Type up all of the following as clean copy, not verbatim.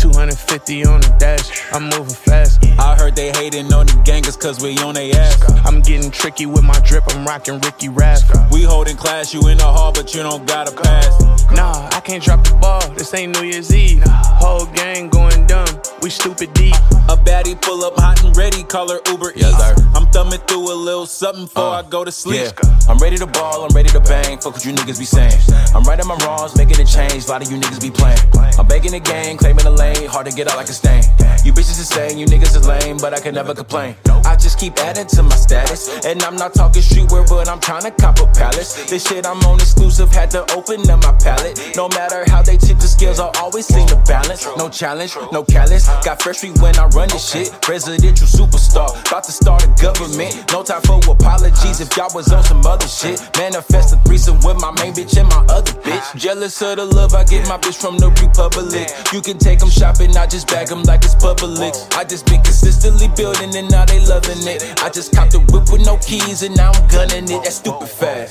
250 on the dash, I'm moving fast. I heard they hating on the gangers cause we on they ass. I'm getting tricky with my drip, I'm rocking Ricky Raff. We holding class, you in the hall, but you don't gotta pass. Nah, I can't drop the ball, this ain't New Year's Eve. Whole gang going dumb, we stupid deep. A baddie pull up hot and ready, call her Uber Eats. I'm thumbing through a little something before I go to sleep. Yeah. I'm ready to ball, I'm ready to bang. Fuck what you niggas be saying. I'm righting my wrongs, making a change. A lot of you niggas be playing. I'm begging the gang, claiming the lane. Hard to get out like a stain. You bitches insane, you niggas is lame, but I can never complain. I just keep adding to my status. And I'm not talking streetwear, but I'm trying to cop a palace. This shit I'm on exclusive, had to open up my palette. No matter how they tip the scales, I always seem to balance. No challenge, no callous. Got fresh street when I run this shit. Presidential superstar, about to start a government. No time for apologies if y'all was on some other shit. Manifest a threesome with my main bitch and my other bitch. Jealous of the love I get my bitch from the Republic. You can take them shopping, I just bag them like it's Publix. I just been consistently building and now they loving it. I just copped a whip with no keys and now I'm gunning it. That's stupid fast.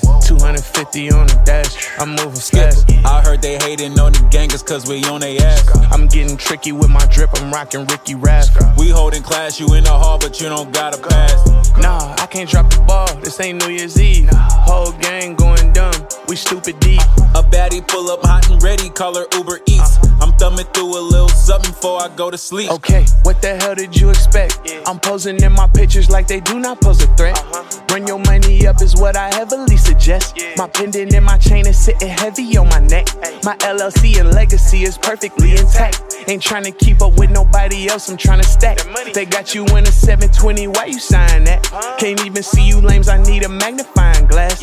250 on the dash, I'm moving fast. I heard they hating on the gangers cause we on they ass. I'm getting tricky with my drip, I'm rocking Ricky Raff. We holding class, you in the hall, but you don't gotta pass. Nah, I can't drop the ball, this ain't New Year's Eve. Whole gang going dumb, we stupid deep. A baddie pull up hot and ready, call her Uber Eats. I'm thumbing through a little something before I go to sleep. Okay, what the hell did you expect? I'm posing in my pictures like they do not pose a threat. Run your money up is what I heavily suggest. My pendant and my chain is sitting heavy on my neck. My LLC and legacy is perfectly intact. Ain't trying to keep up with nobody else, I'm trying to stack. They got you in a 720, why you sign that? Can't even see you lames, I need a magnifying glass.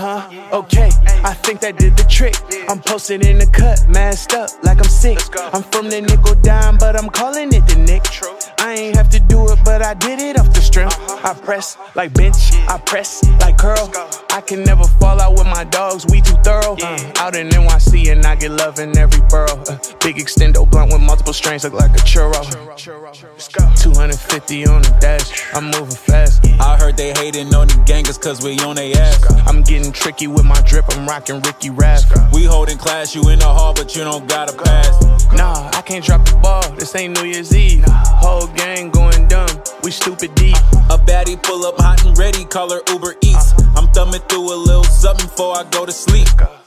Okay, I think that did the trick. I'm posted in the cut, masked up like I'm sick. I'm from the nickel dime, but I'm calling it the Nick. I ain't have to do it, but I did it off the strength. I press like bench, I press like curl. I can never fall out with my dogs, we too thorough. Out in NYC and I get love in every borough. Big extendo blunt with multiple strains, look like a churro. 250 on the dash, I'm moving fast. I heard they hating on the gangers cause we on they ass. I'm getting tricky with my drip, I'm rocking Ricky Raff. We holding class, you in the hall, but you don't gotta pass. Nah, I can't drop the ball, this ain't New Year's Eve. Whole gang going dumb, we stupid deep. A baddie pull up hot and ready, call her Uber Eats. I'm thumbing through a little something before I go to sleep.